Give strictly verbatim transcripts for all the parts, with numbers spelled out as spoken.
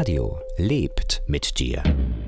Radio lebt mit dir.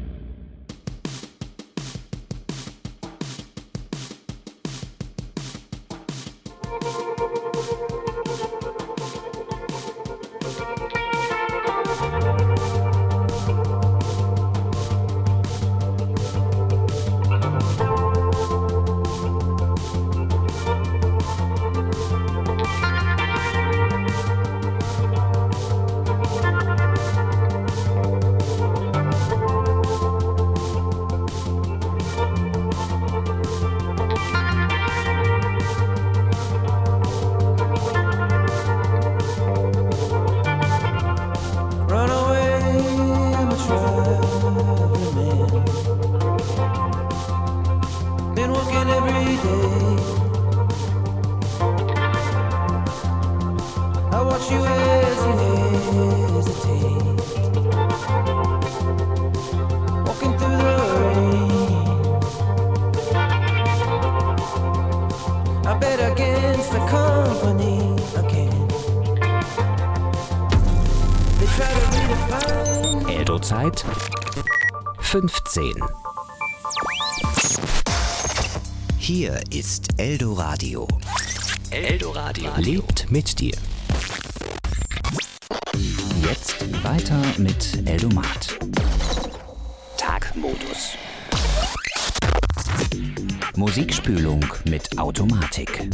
Eldo-Zeit fünfzehn. Hier ist Eldo Radio. Eldo Radio lebt mit dir. Jetzt weiter mit Eldomat. Tagmodus. Musikspülung mit Automatik.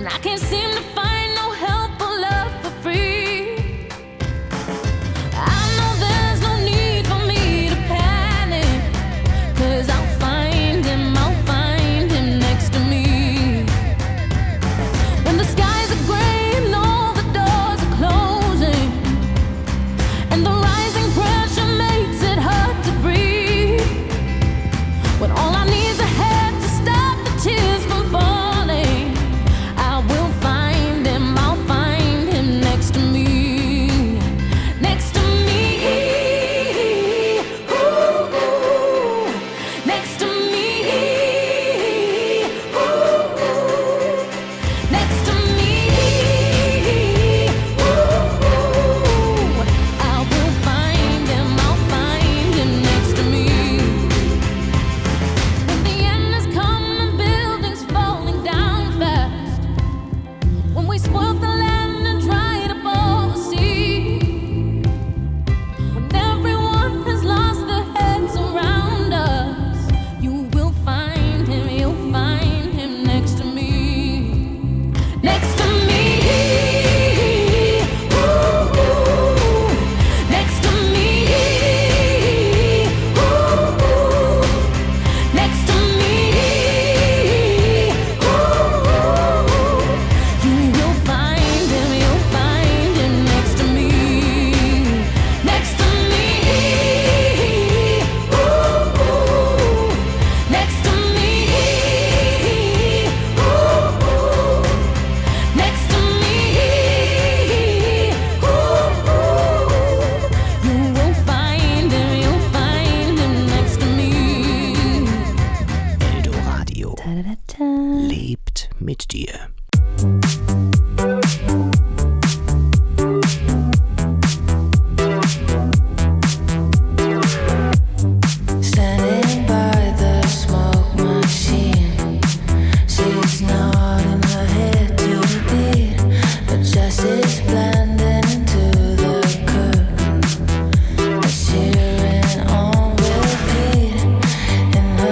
mit dir.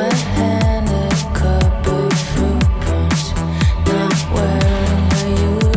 You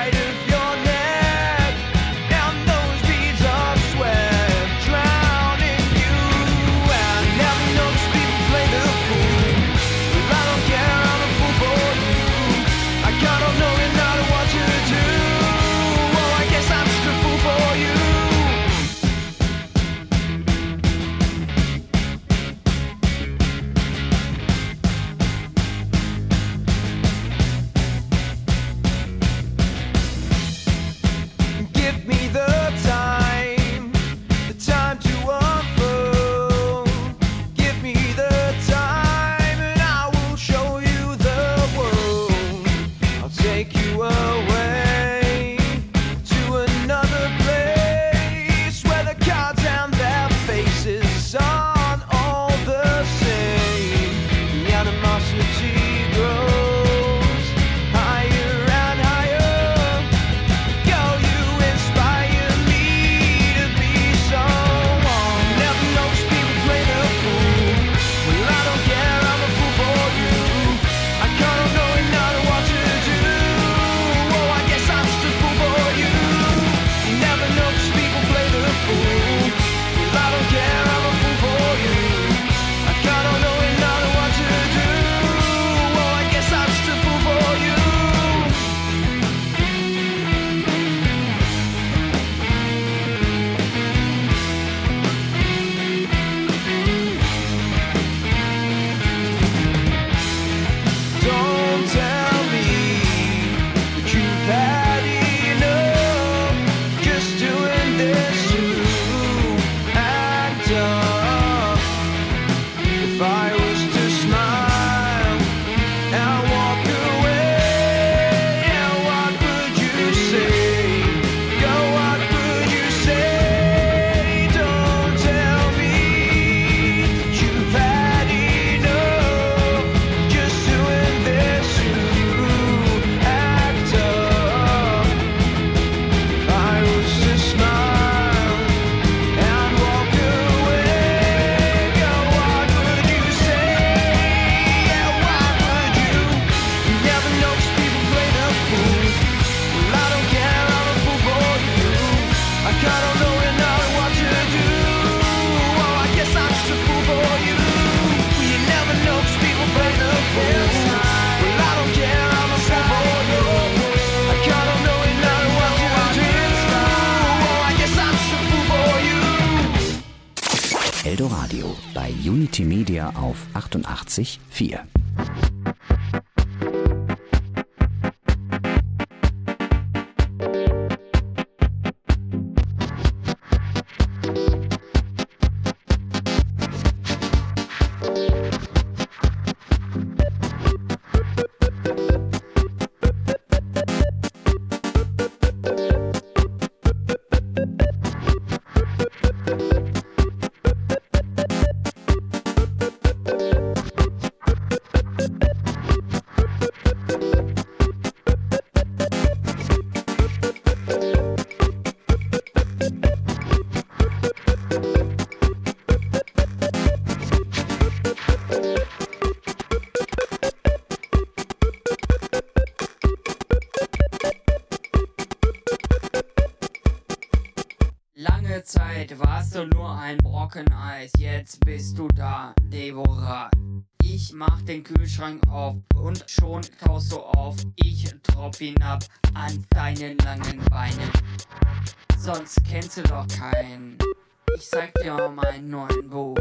Eldoradio bei Unity Media auf achtundachtzig Komma vier. Lange Zeit warst du nur ein Brocken Eis, jetzt bist du da, Deborah. Ich mach den Kühlschrank auf und schon taust du auf. Ich tropf hinab an deinen langen Beinen. Sonst kennst du doch keinen. Ich zeig dir mein neuen Buch.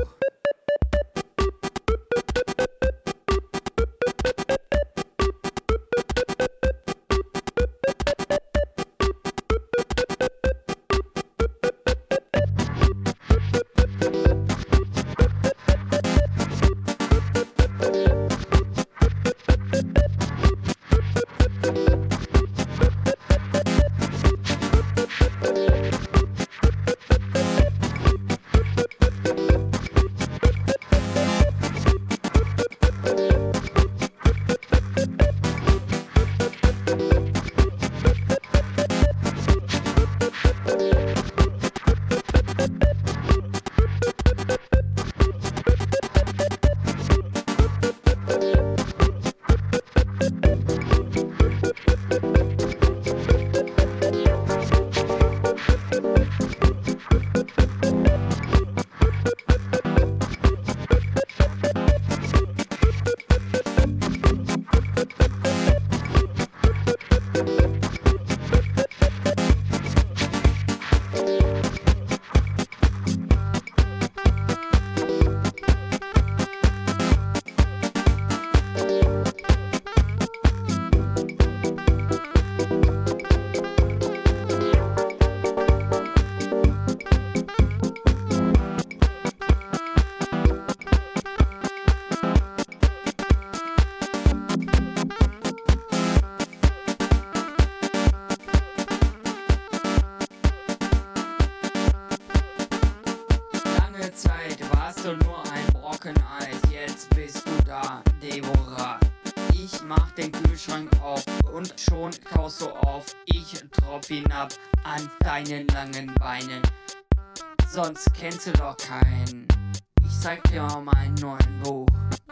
Tropf hinab an deinen langen Beinen. Sonst kennst du doch keinen. Ich zeig dir mal mein neuen Buch.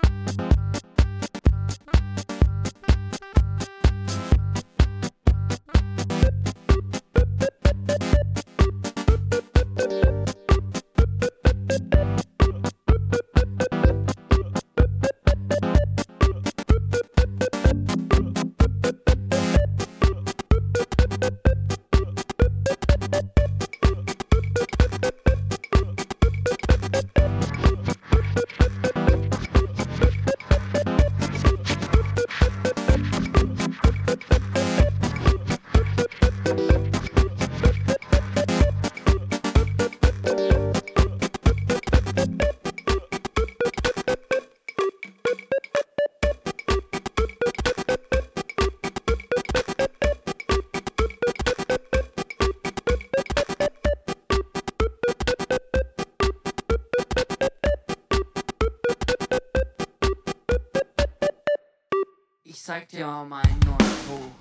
Ich zeig dir mal mein neues Buch.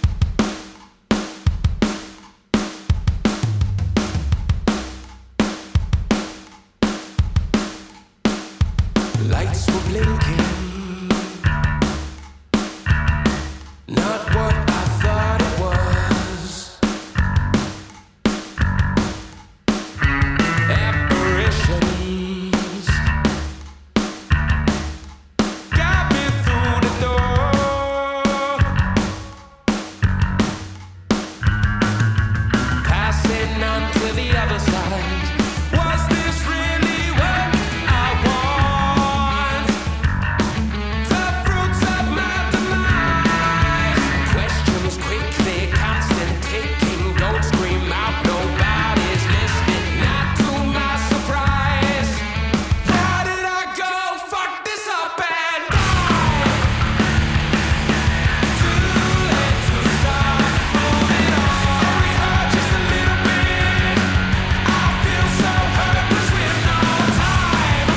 Lights were blinking, not what I thought it was. Apparitions got me through the door, passing on to the other side. Was this really what I want? The fruits of my demise. Questions quickly, constant ticking. Don't scream out, nobody's listening. Not to my surprise. Why did I go fuck this up and die? Too late to stop moving on. Only hurt just a little bit. I feel so hopeless with no time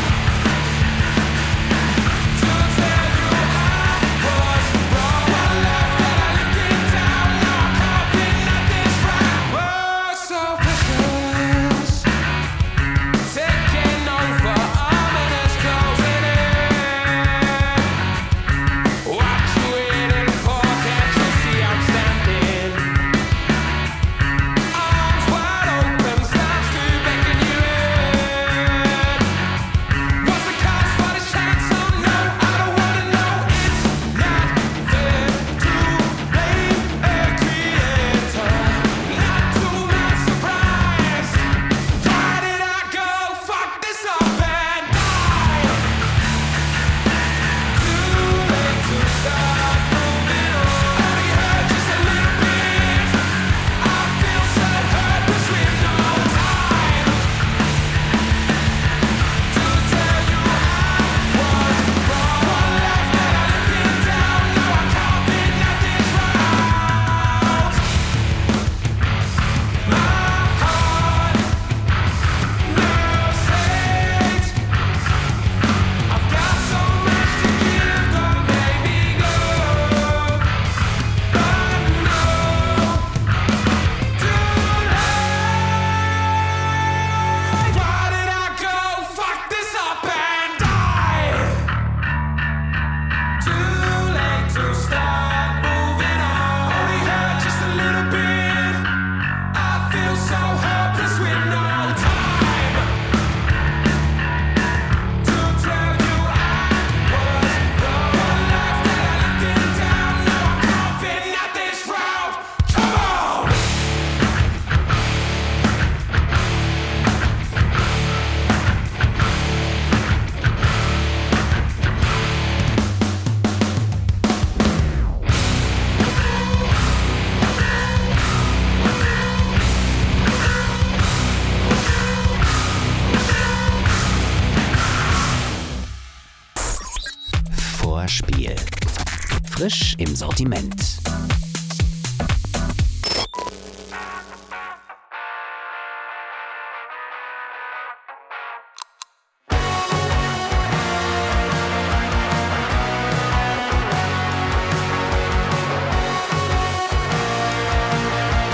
to tell you I was wrong. What left that I lived it down. Now I'm coughing at this round. Oh, so precious, taking over, ominous closing in. What you waiting for? Can't you see I'm standing? Arms wide open, starts to beckon you in. What's the cost for this chance? Oh no, I don't wanna know. It's not fair to blame a creator. Not to my surprise. Why did I go fuck this up and die? Too late to stop moving on. Only hurt just a little bit. I feel so hopeless with no time to tell you I was wrong. What left that I lived it down. Now I'm coughing at this round. My heart knows it. I've got so much to give, don't make me go. But no, too late. Why did I go fuck this up and die? Too late to start moving on. Only hurt just a little bit. I feel so helpless with no time to tell you I was wrong. What left that I lived it down. Now I'm coughing at this round. Come on! Vorspiel. Frisch im Sortiment. Too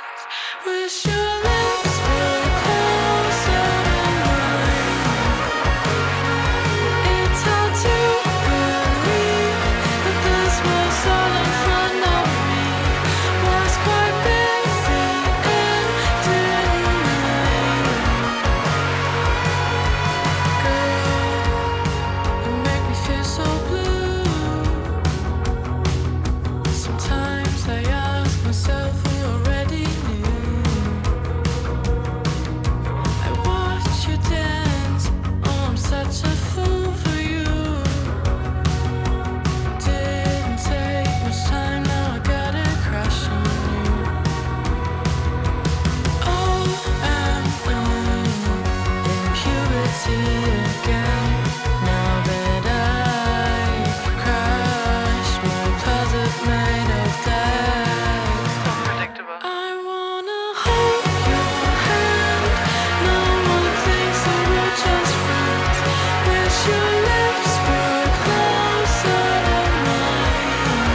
Wish your lips were closer to mine. It's hard to believe that this was all in front of me. Was quite busy and didn't leave. Girl, you make me feel so blue. Sometimes I ask myself who already knew. I watch you dance, oh I'm such a fool for you. Didn't take much time, now I got a crush on you. Oh, I'm in puberty again. Now that I crushed my closet made of glass. I wanna hold your hand. No one thinks that we're just friends. Wish your lips were closer to mine.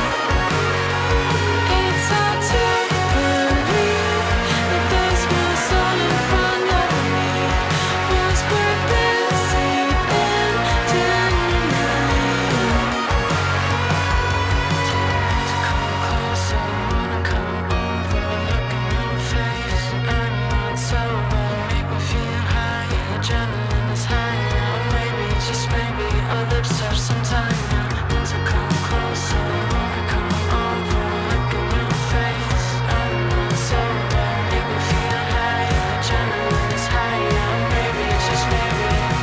It's hard to believe that this was all in front of me. Was quite busy and didn't leave. Come closer, wanna come over, look in your face. I'm not sober, make me feel high. Adrenaline is high now, maybe, just maybe our lips touch sometime now. Want to come closer, wanna come over, look in your face. I'm not sober, make me feel high. Adrenaline is high now, maybe, just maybe.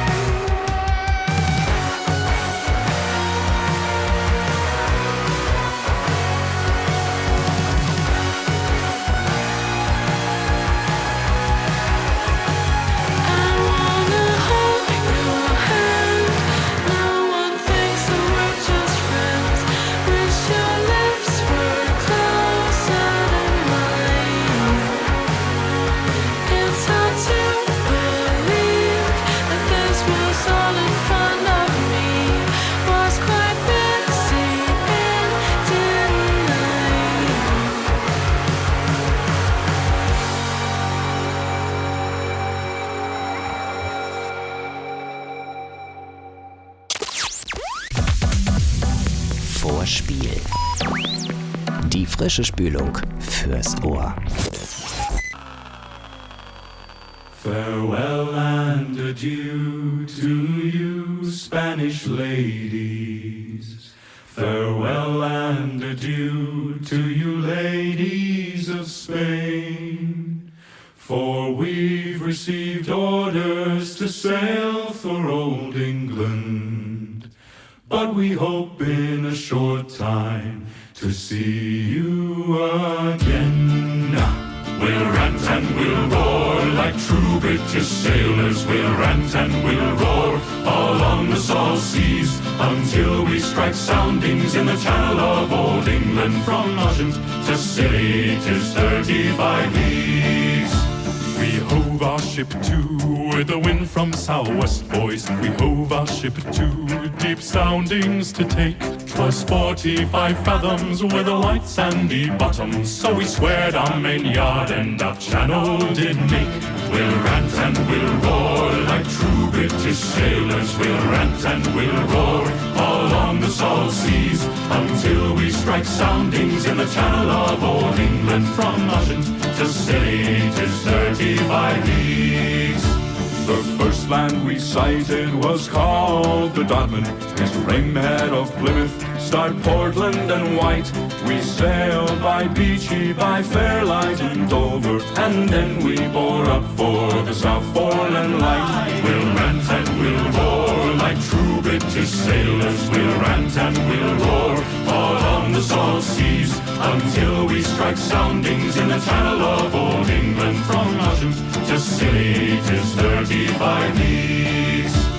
I wanna hold your hand. No one thinks that we're just friends. Wish your lips were closer to mine. It's hard to believe that this was all in front of me. Was quite busy and didn't leave. Vorspiel. Die frische Spülung fürs Ohr. Farewell and adieu to you, Spanish ladies. Farewell and adieu to you, ladies of Spain. For we've received orders to sail for old England. But we hope in a short time to see you again. We'll rant and we'll roar like true British sailors. We'll rant and we'll roar along the salt seas until we strike soundings in the channel of old England. From Ushant to Scilly, 'tis thirty-five leagues. We hove our ship to with the wind from southwest, boys. We hove our ship to deep soundings to take. 'Twas forty-five fathoms with a white sandy bottom, so we squared our main yard and our channel did make. We'll rant and we'll roar like true British sailors. We'll rant and we'll roar along the salt seas until we strike soundings in the channel of old England. From Ushant to Scilly, 'tis thirty-five leagues. The first land we sighted was called the Dodman. It's Rainhead of Plymouth, starred Portland and White. We sailed by Beachy, by Fairlight and Dover, and then we bore up for the South Foreland Light. We'll rant and we'll roar like true British sailors. We'll rant and we'll roar all on the salt seas until we strike soundings in the channel of old England. From Ushant to Scilly, 'tis thirty-five leagues.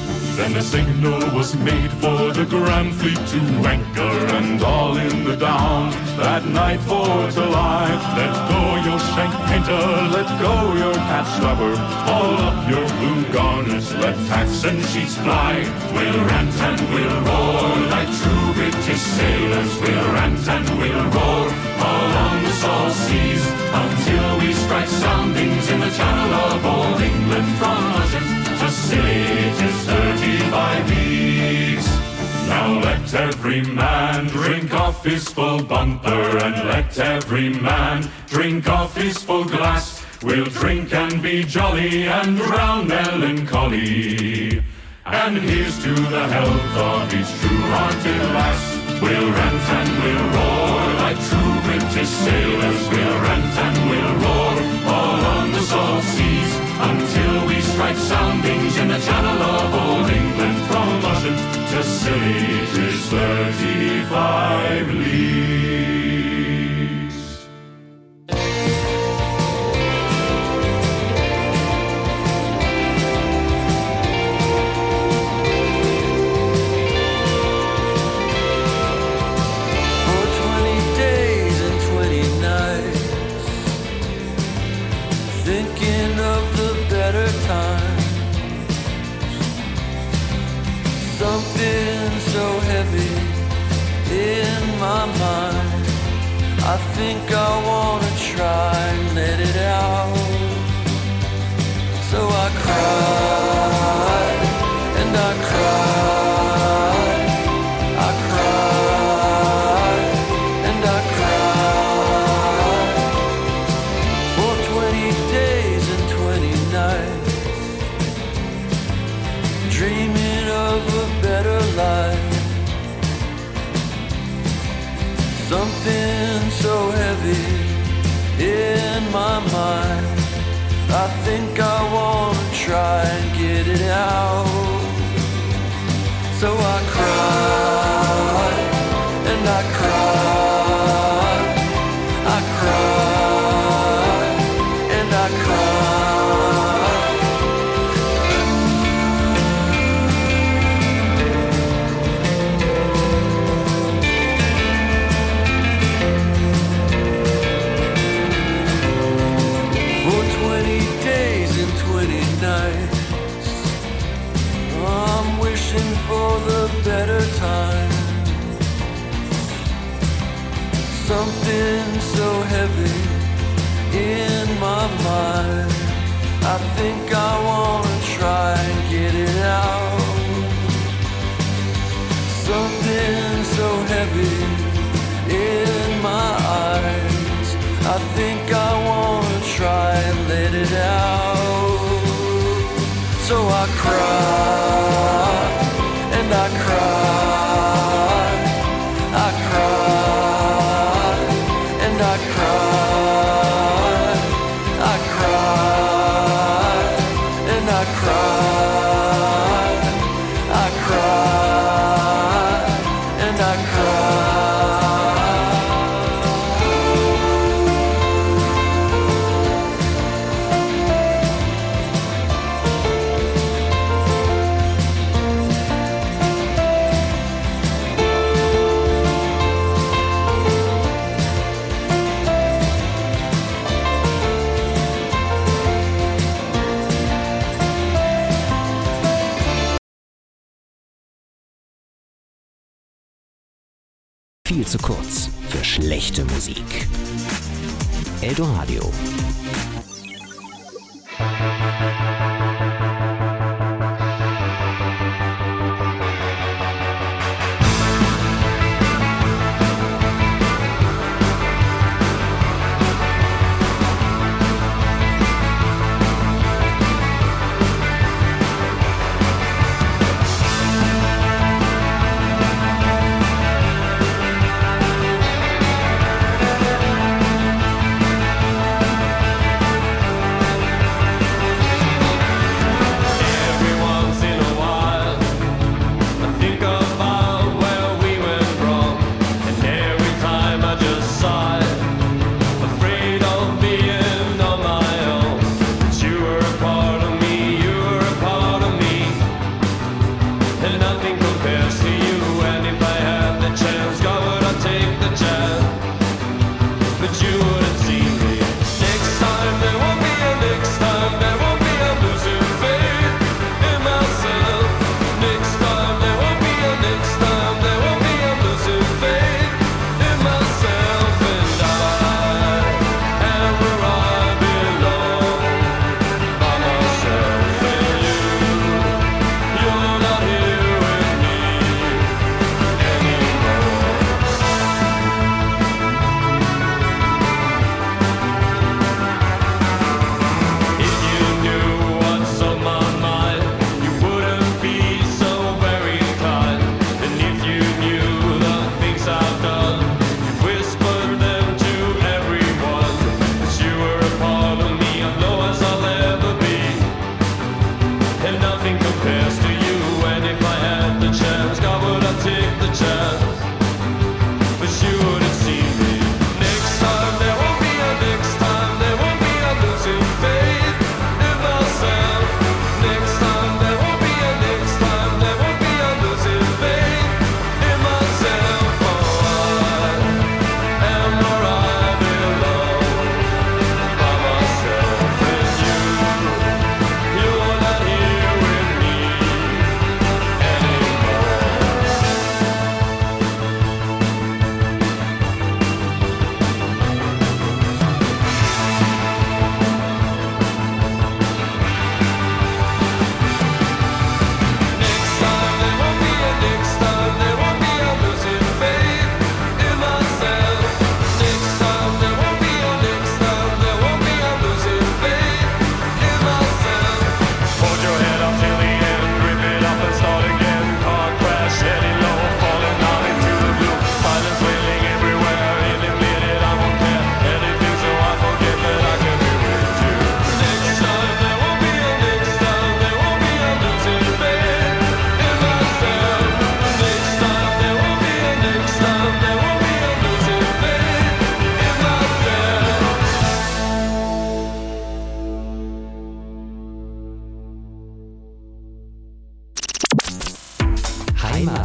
and a signal was made for the Grand Fleet to anchor, and all in the Downs that night for to lie. Let go your shank painter, let go your cat slapper, haul up your blue garnets, let tacks and sheets fly. We'll rant and we'll roar like true British sailors. We'll rant and we'll roar all on the salt seas until we strike soundings in the Channel of Old England. From Ushant to Scilly it is thirty-five leagues. Now let every man drink off his full bumper, and let every man drink off his full glass. We'll drink and be jolly and drown melancholy, and here's to the health of each true-hearted lass. We'll rant and we'll roar like true British sailors. We'll rant and we'll roar all on the salt seas until we strike soundings in the Channel of Old England. From Ushant to Scilly it is thirty-five leagues. Something so heavy in my mind, I think I wanna try and let it out. So I cried and I cried, I cried and I cried for twenty days and twenty nights, dreaming of a better life. Something so heavy in my mind, I think I wanna try and get it out. So I cried and I cried, I cried and I cried. I'm wishing for the better time. Something so heavy in my mind, I think I wanna try and get it out. Something so heavy in my eyes, I think I wanna try and let it out. So I cried and I cried, I cried and I cried, I cried and I cried, I cried and I cried. Viel zu kurz für schlechte Musik. Eldoradio.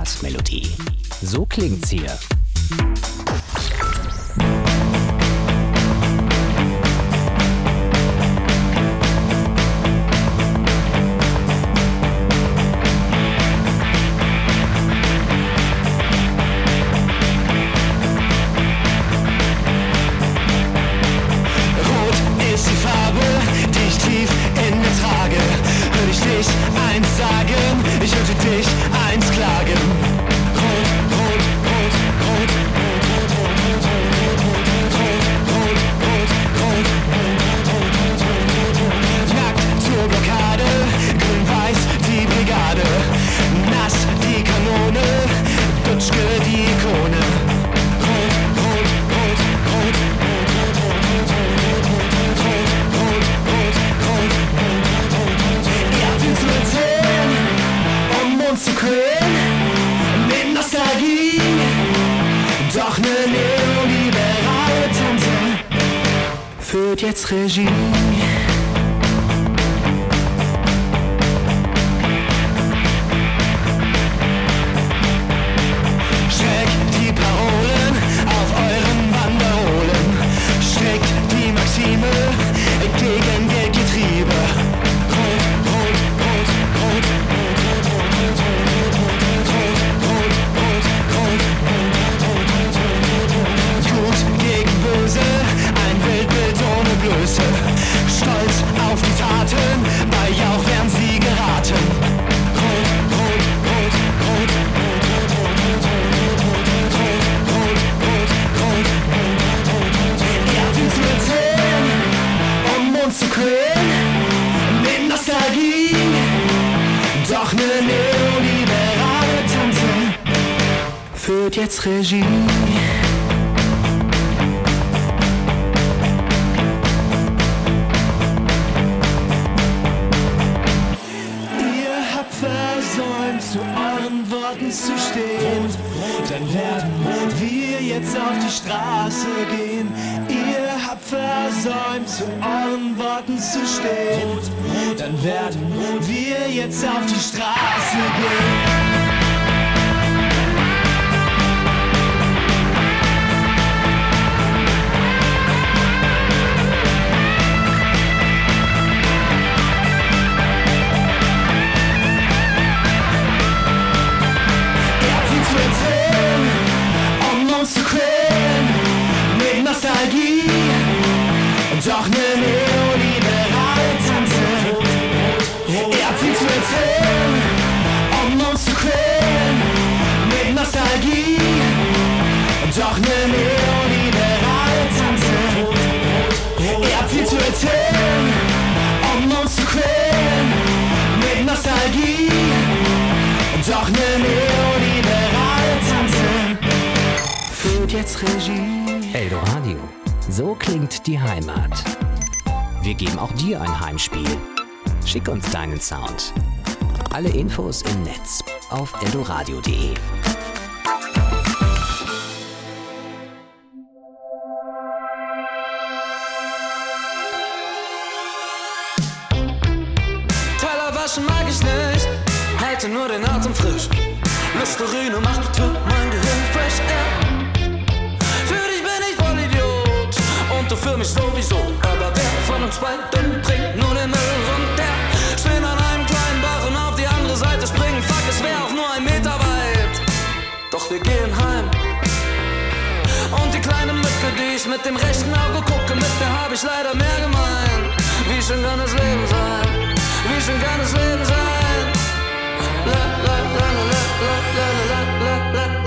Heimatmelodie. So klingt's hier. Ich würde dich eins klagen. Rot, rot, rot, rot, rot, rot, rot, rot, rot, rot, rot, rot, nackt zur Blockade, grün-weiß die Brigade, nass die Kanone, Dutschke die Ikone. Rot, rot, rot, rot, rot, rot, rot, rot, rot, rot, ihr habt ihn zu erzählen, uns zu quälen, mit Nostalgie, doch ne neoliberale Tante führt jetzt Regie. Streckt die Parolen auf euren Banderolen, streckt die Maxime gegen Geldgetriebe. Rot, rot, rot, rot, rot, rot, rot. Gut gegen böse, ein Weltbild ohne Blöße. Stolz auf die Taten, bei Jauch werden sie geraten. Rot, rot, rot, rot, rot, rot, rot, rot, rot, rot. Ihr habt ihn zu erzählen, um uns zu quälen, mit Nostalgie, doch ne neoliberale Tante führt jetzt Regie. Zu euren Worten zu stehen, dann werden wir jetzt auf die Straße gehen. Ihr habt versäumt, zu euren Worten zu stehen, dann werden wir jetzt auf die Straße gehen. Zu quälen, mit Nostalgie, doch ne neoliberale Tante. Ihr habt viel zu erzählen, um uns zu quälen, mit Nostalgie, doch ne neoliberale Tante. Ihr habt viel zu erzählen, um uns zu quälen, mit Nostalgie, doch ne neoliberale Tante führt jetzt Regie. Eldoradio. So klingt die Heimat. Wir geben auch dir ein Heimspiel. Schick uns deinen Sound. Alle Infos im Netz auf eldoradio punkt de. Teller waschen mag ich nicht, halte nur den Atem frisch. Listerine macht für mein Gehirn fresh air. Und du für mich sowieso, aber wer von uns beiden trinkt nur den Müll und der stehen an einem kleinen Bach und auf die andere Seite springen. Fuck, es wär auch nur ein Meter weit, doch wir gehen heim. Und die kleine Mücke, die ich mit dem rechten Auge gucke, mit der hab ich leider mehr gemein. Wie schön kann das Leben sein, wie schön kann das Leben sein. La la la la la la la la la la.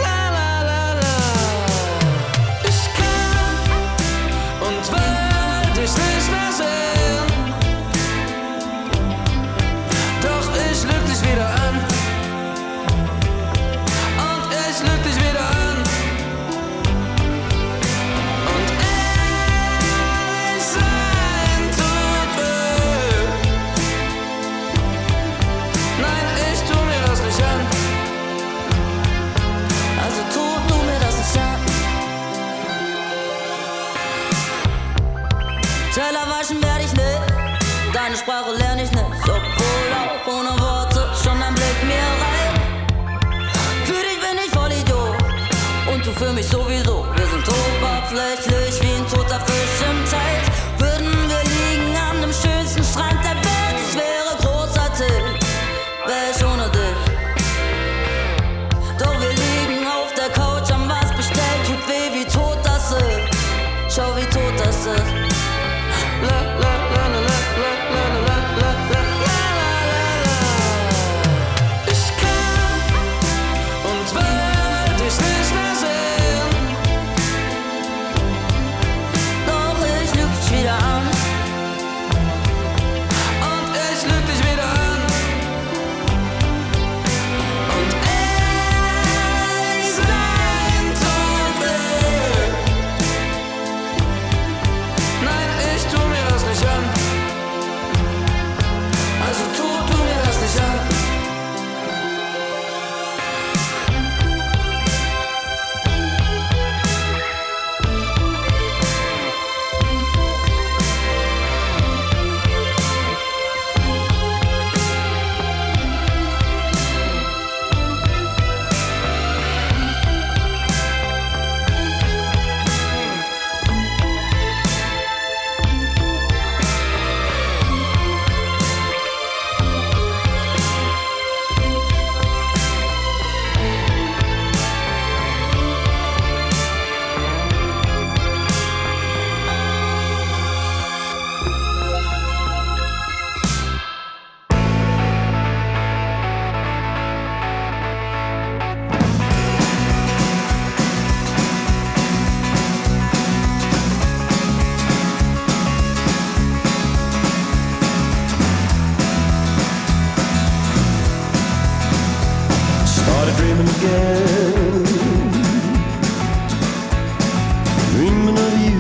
Ich nicht mehr sehen, doch ich lüg dich wieder an und ich lüg dich wieder an und ehrlich sein tut weh. Nein, ich tu mir das nicht an, also tu du mir das nicht an. Teller waschen werde ich nicht, deine Sprache lerne ich nicht, obwohl auch ohne Worte schon ein Blick mir rein. Für die für mich sowieso. Wir sind oberflächlich wie ein toter Fisch im Teich. Würden wir liegen an dem schönsten Strand der Welt, es wäre großartig, wär ich ohne dich. Doch wir liegen auf der Couch, haben was bestellt, tut weh, wie tot das ist. Schau, wie tot das ist. La, la, la, la, la, la, la, la, la, la, la. Ich kann und will dich nicht mehr sehen. Doch ich lüg dich wieder an. Und ich lüg dich wieder an. Und ich sein Tod will. Nein, ich tu mir das nicht an. Also tu, tu mir das nicht an. Started dreaming again, dreaming of you.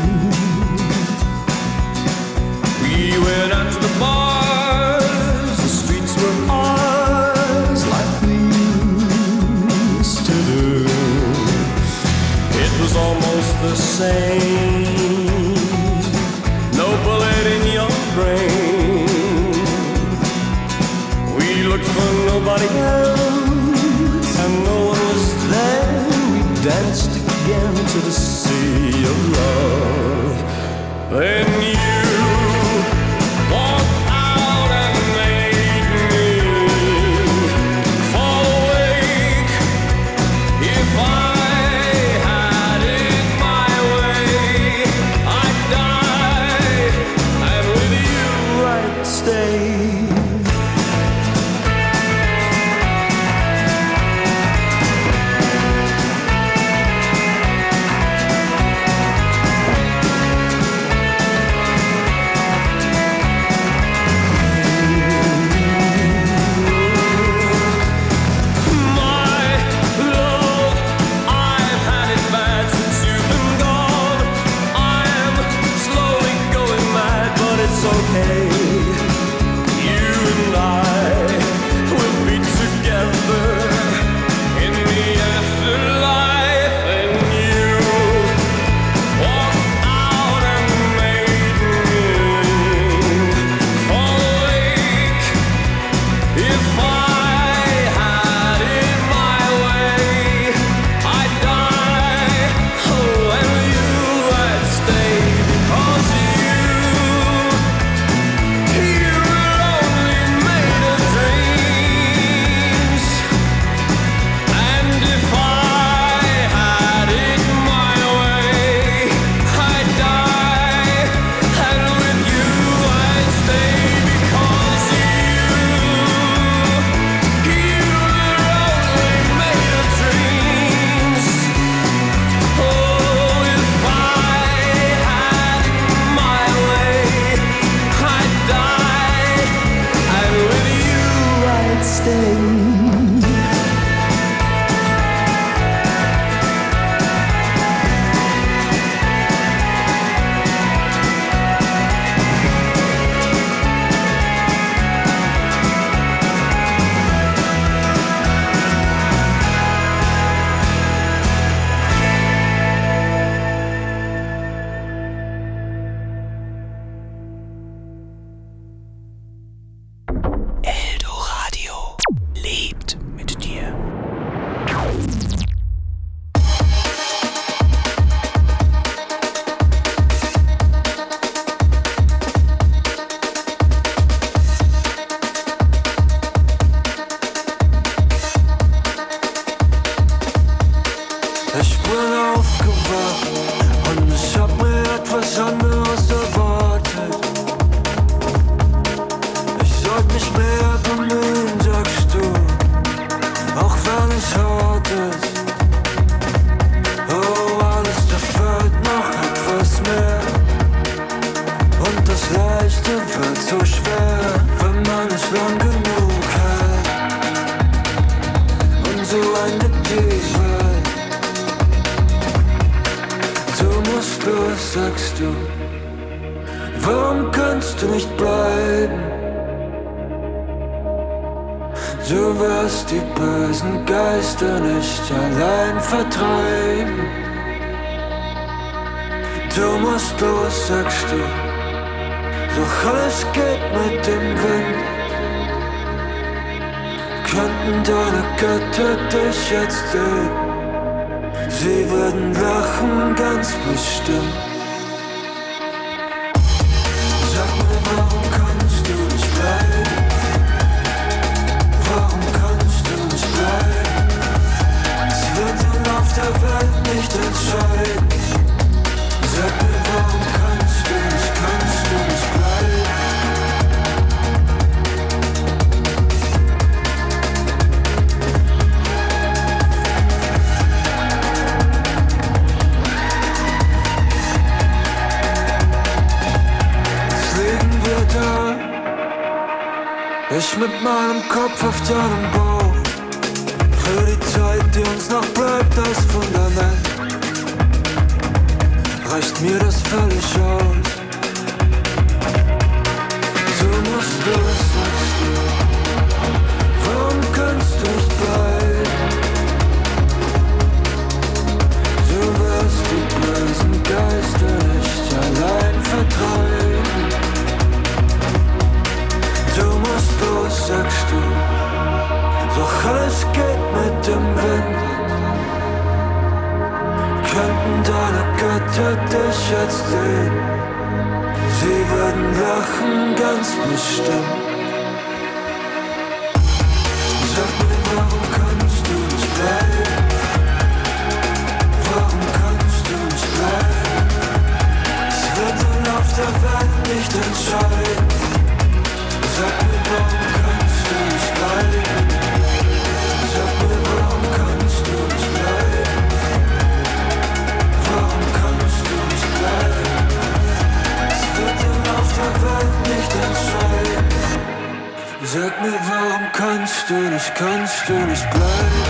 We went out to the bars, the streets were ours, like we used to do. It was almost the same, no bullet in your brain. We looked for nobody else, and no one was there. We danced again to the sea of love. Then you walked out and made me fall awake. If I had it my way, I'd die, and with you I'd stay. schwer, wenn man es lang genug hält. Und so endet die Welt. Du musst los, sagst du. Warum kannst du nicht bleiben? Du wirst die bösen Geister nicht allein vertreiben. Du musst los, sagst du. Doch alles geht mit dem Wind. Könnten deine Götter dich jetzt sehen? Sie würden lachen, ganz bestimmt. Sag mir, warum kannst du nicht bleiben? Warum kannst du nicht bleiben? Es wird im Lauf der Welt nicht entscheiden. Sag mir, warum kannst du nicht, kannst du nicht bleiben? Ich mit meinem Kopf auf deinem Bauch. Für die Zeit, die uns noch bleibt als Fundament, reicht mir das völlig aus. Du musst los, sagst du. Warum kannst du nicht bleiben? Du wirst die bösen Geister nicht allein vertreiben. Du musst los, sagst du. Doch alles geht mit dem Wind. Könnten deine Götter dich jetzt sehen? Sie würden lachen, ganz bestimmt. Sag mir, warum kannst du nicht bleiben? Warum kannst du nicht bleiben? Es wird im Lauf der Welt nicht entscheiden. Sag mir, warum kannst du nicht bleiben? Sag mir, warum kannst du nicht bleiben? Warum kannst du nicht bleiben? Es wird im Lauf der Welt nicht entscheiden. Sag mir, warum kannst du nicht, kannst du nicht bleiben?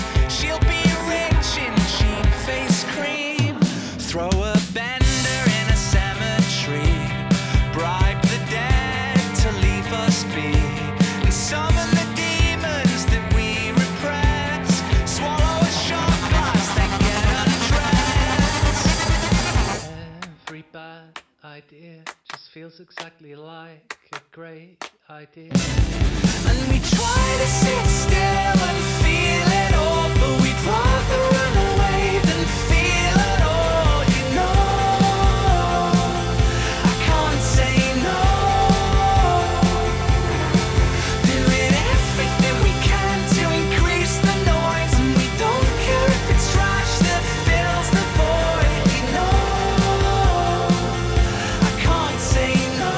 Throw a bender in a bad idea. Just feels exactly like a great idea. And we try to sit still and feel it all, but we'd rather run away than feel it all, you know. I can't say no. Doing everything we can to increase the noise, and we don't care if it's trash that fills the void, you know. I can't say no.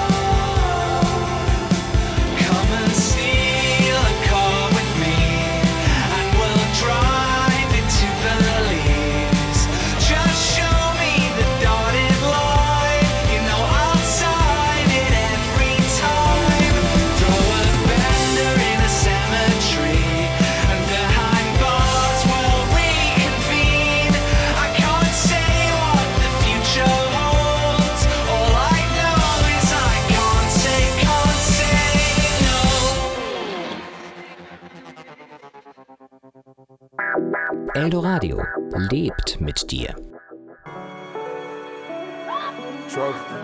Come and steal a car with me, and we'll drive into the leaves. Just show me the dotted line, you know I'll sign it every time. Throw a bender in a cemetery, and behind bars we'll reconvene. I can't say what the future holds. All I know is I can't say, can't say no. Eldoradio lebt mit dir. Trophy.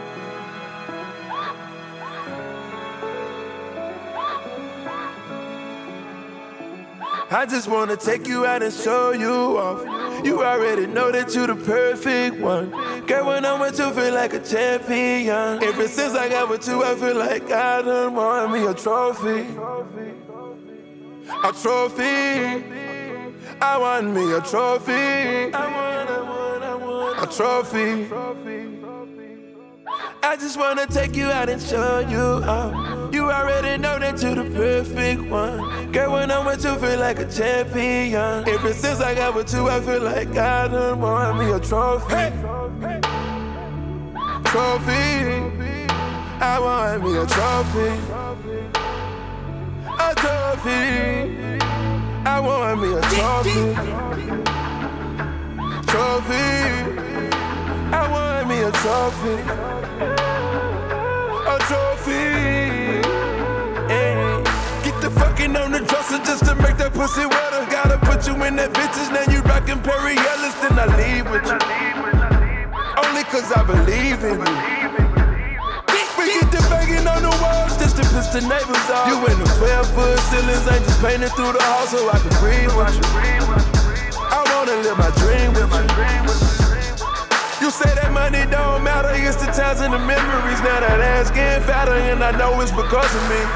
I just wanna take you out and show you off. You already know that you the perfect one. Girl, when I'm with you, feel like a champion. Ever since I got with you, I feel like I done won me a trophy. A trophy. I want me a trophy. I want, I want, I want a trophy. I just wanna take you out and show you off. You already know that you're the perfect one. Girl, when I'm with you, feel like a champion. Ever since I got with you, I feel like I done won me a trophy. Hey. Trophy. I want me a trophy. A trophy. I want me a trophy. Trophy. I want me a trophy. A trophy. Hey. Get the fucking on the dresser just to make that pussy wetter. Gotta put you in that bitches, now you rockin' Perry Ellis, then I leave with you. Only cause I believe in you. We get the banging on the walls just to piss the neighbors off. You in the twelve foot ceilings, ain't just painted through the house so I can breathe with you. I wanna live my dream with you. You say that money don't matter, it's the times and the memories. Now that ass getting fatter and I know it's because of me.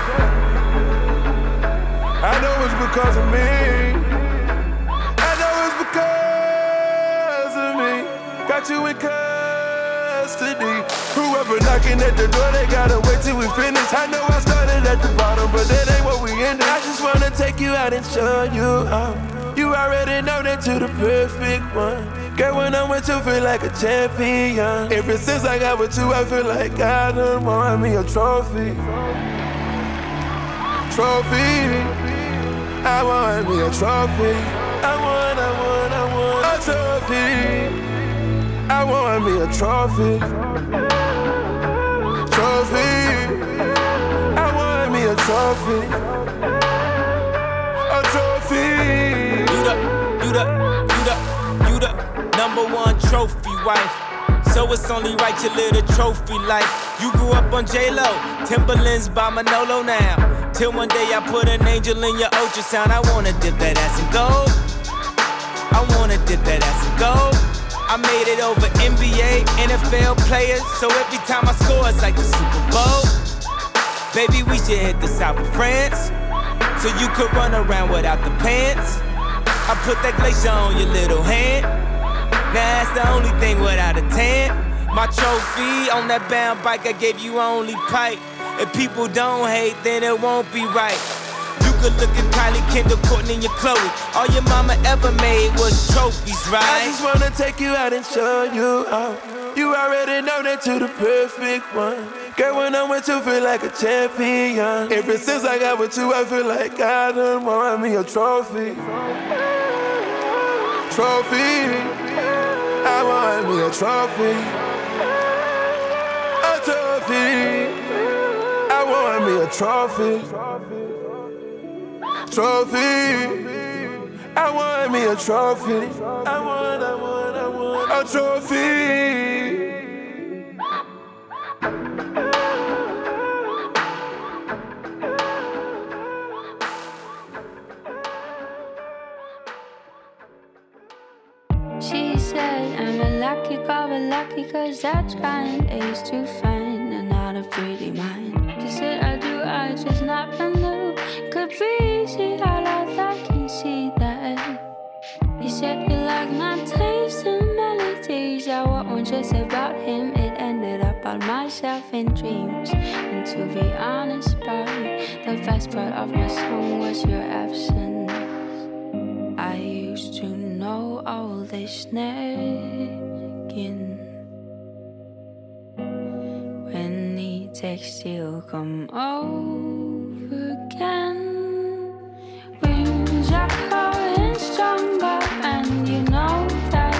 I know it's because of me. I know it's because of me. Got you in custody. Whoever knocking at the door, they gotta wait till we finish. I know I started at the bottom, but that ain't what we ended. I just wanna take you out and show you out. You already know that you're the perfect one. Girl, when I'm with you, feel like a champion. Ever since I got with you, I feel like I done won me a trophy. Trophy. I want me a trophy. I want, I want, I want a trophy. I want me a trophy. Trophy. I want me a trophy. A trophy. You the, you the, you the, you the number one trophy wife. So it's only right you live the trophy life. You grew up on J-Lo, Timberlands by Manolo now. Till one day I put an angel in your ultrasound. I wanna dip that ass in gold. I wanna dip that ass in gold. I made it over N B A, N F L players. So every time I score it's like the Super Bowl. Baby, we should hit the south of France, so you could run around without the pants. I put that glacier on your little hand. Now that's the only thing without a tan. My trophy on that bound bike, I gave you only pipe. If people don't hate, then it won't be right. You could look at Kylie, Kendall, Courtney, and your Chloe. All your mama ever made was trophies, right? I just wanna take you out and show you out. You already know that you're the perfect one. Girl, when I'm with you, feel like a champion. Ever since I got with you, I feel like I done won me a trophy. Trophy. I want me a trophy. A trophy. I want me a trophy. Trophy. I want me a trophy. I want, I want, I want a trophy. 'cause they're trying ace to find another pretty mind. She said I do, I just never knew. Could be easy, I love, I can see that. He said you like my taste and melodies. I won't just about him, it ended up on myself in dreams. And to be honest, boy, the best part of my song was your absence. I used to know all this nagging. When he texts, he'll come over again. Wings are growing stronger, and you know that.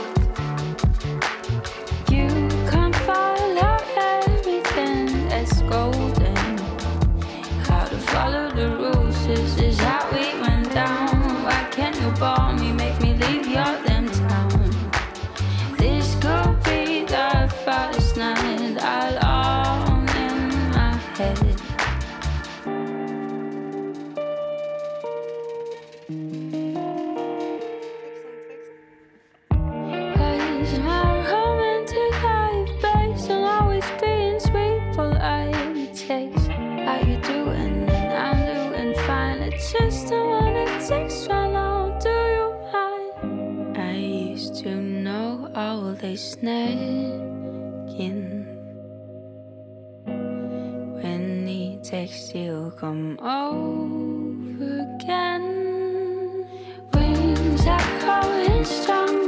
You can't follow everything that's golden. How to follow the rules, this is how we went down. Why can't you bore me, make me leave your damn town? This could be the first night I'll own in my head. Cause my romantic life based on always being sweet, polite, it takes how you doing and I'm doing fine. It's just the one it takes right now. Do you mind? I used to know all this nagging. When he texts, he'll come over again. Wings are growing strong.